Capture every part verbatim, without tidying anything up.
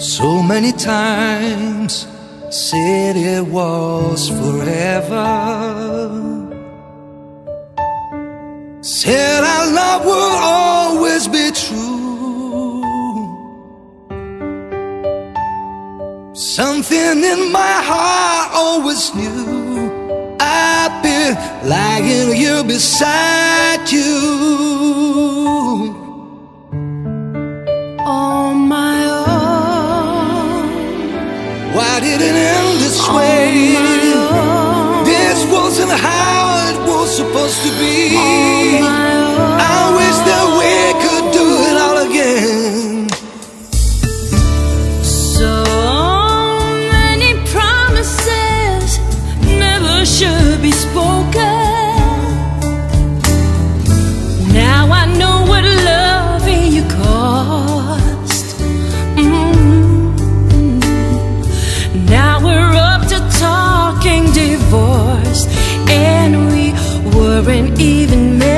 So many times said it was forever, said our love will always be true. Something in my heart always knew I'd be lying here beside you. On my own. Why did it end this way? This wasn't how it was supposed to be. I wish that we could do it all again. So many promises never should be spoken. Now I know what loving you cost. Mm-hmm. Now we're up to talking divorce, and we weren't even married.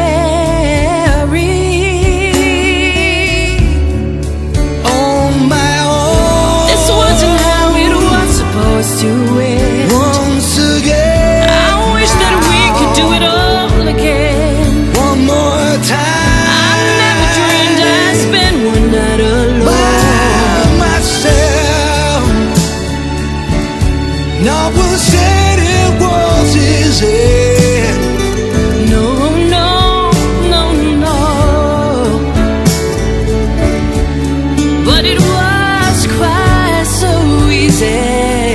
On my own. This wasn't how it was supposed to end. Once again, I wish that we could do it all again. one more time. I never dreamed I'd spend one night alone by myself. No one said it was easy. No, no, no, no. But it was quite so easy.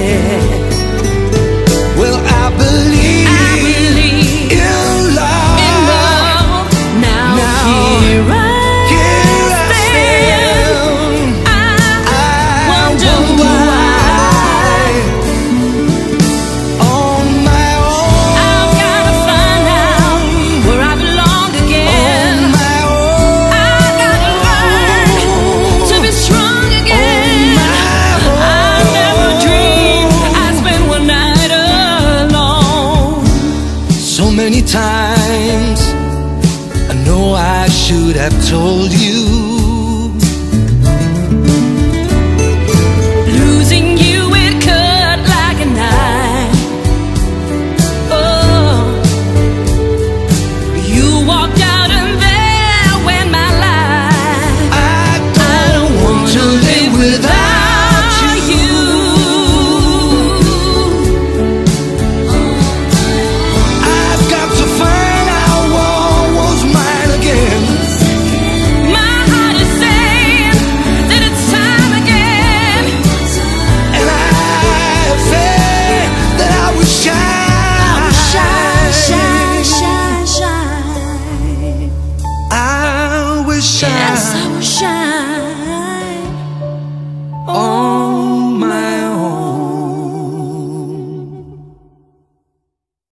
Well, I believe, I believe in love. in love. Now, Now, here I here I stand. stand. I I wonder wonder why. On my own. I've gotta find out where I belong again. On my own. I gotta learn to be strong again. I never dreamed I'd spend one night alone. So many times I know I should have told you